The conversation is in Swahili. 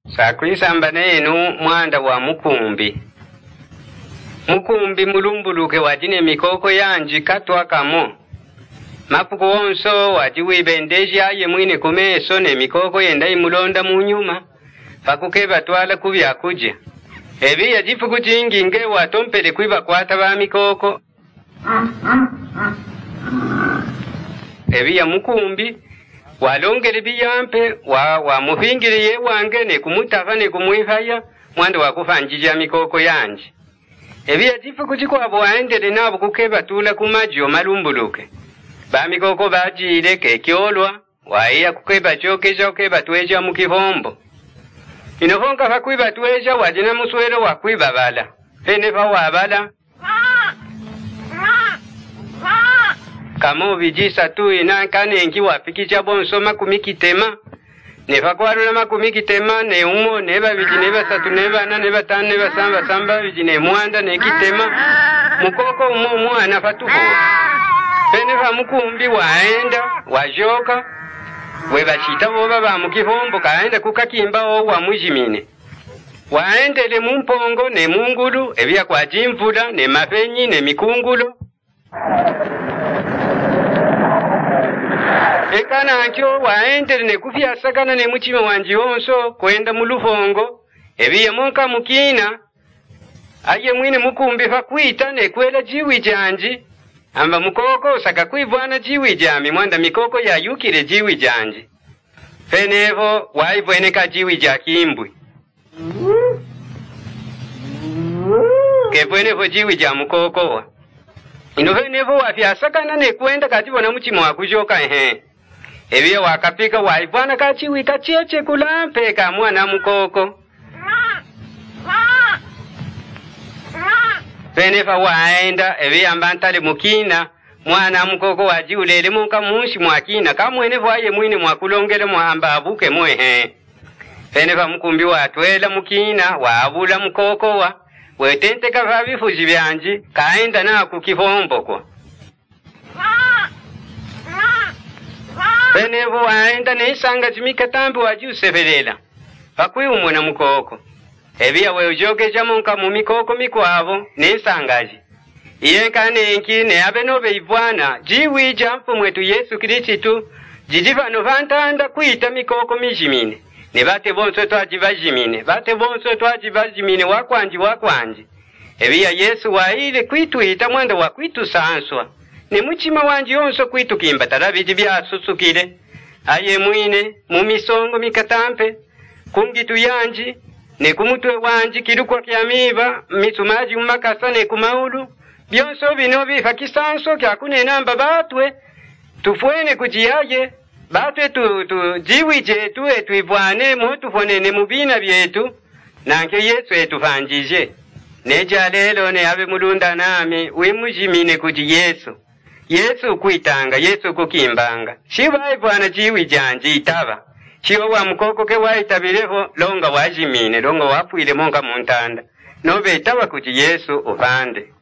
Sakwisamba nenu mwanda wa mukumbi. Mukumbi mulumbuluke wajine mikoko yanji katwa kamo. Mapuku wonso wajiwibendeji aye mwine kumeso ne mikoko yenda imulonda munyuma. Fakukeba twala kubya kuja. Ebi ya jifu kuchingi nge watompele kuiba kwata ba mikoko. Ebi ya mukumbi walongele biyampe wa muhingile ye wange ne kumutaka ne kumuifaya mwanda wakufanjija mikoko yanji. Ebi ya jifu kuchikwa waendele nabo kukeba tula kumajio malumbuluke. Ba mikoko bajile kekiolwa waiya kukeba chokeja ukeba tueja mukihombo. Inohonka hakuiba tueja wajina muswelo wakuiba bala. Henefa wabala. Kamo vijisa tu inankane enki wapikicha bonso makumikitema. Nefa kwarula makumikitema ne umo neba vijineba satu neba na neba tanu neba samba samba vijine muanda nekitema. Mukoko umo mwana fatuho. Henefa mukumbi waenda wajoka. Webashita boba ba mukihombo kaenda kukakimba wa mujimine. Waendele mumpongo ne mungulu ebya kwa jimvula ne mapenyi ne mikungulo. Ekana ancho waendele ne kufya sakana ne muchime wanji onso kwenda mulufongo ebya monka mukina. Aye mwine mukumbi fakuita ne kwela jiwi janji. Amba mukoko saka kuivwana jiwi jami mwanda mikoko ya yukire jiwi janji. Fenevo waivweneka jiwi jakimbwi. Kefwenevo jiwi jamukoko wa. Ino fenevo wafyasakana ne kwenda katibo na muchimo wakujoka Ebiya wakapika waivwana kachiwi kacheche kulampe kamwana mukoko. Fenefa waenda ebiya mbantale mukina mwana mukoko wajiulele munka munshi mwakina kamwenevo aye mwine mwakulongele mwamba abuke mwehe. Fenefa mukumbi watwela mukina waabula mukoko wa wetente kafa bifuji byanji kaenda na kukihombo kwa. Fenevo waenda neisanga jimikatambi wajiusevelela fakui umuna mukoko. Ebiya weujogeja munka mumikoko mikwavo nesangaji. Iyenkane enki ne abenobe ivwana jiwi jampu mwetu Yesu Kristu jijivano vantanda kuita mikoko mijimine. Ne bate bonso twajivajimine. Bate bonso twajivajimine wakwanji. Ebiya Yesu waile kwituita mwanda wa kwitu sanswa. Ne muchima wanji onso kwitu kimba tarabiji bya susukile. Aye mwine mumisongo mikatampe kungitu yanji. Ne kumutwe wanji kilukwa kiamiba misumaji umakasa ne kumaulu byonso bino bifa kisanso kya kunenamba batwe tufwene kujiyaje batwe tu jiwi jetu etwivwane mu tufonene mubina byetu nanke Yesu etufanjije neja lelo ne abe mulunda nami wimujimine kuji Yesu kuitanga Yesu kukimbanga shiba ivana jiwi janji itaba Chiwa wa mukoko ke waitabireho longa wajimine longa wapuile monga muntanda. Nobe itawa kuti Yesu uvande.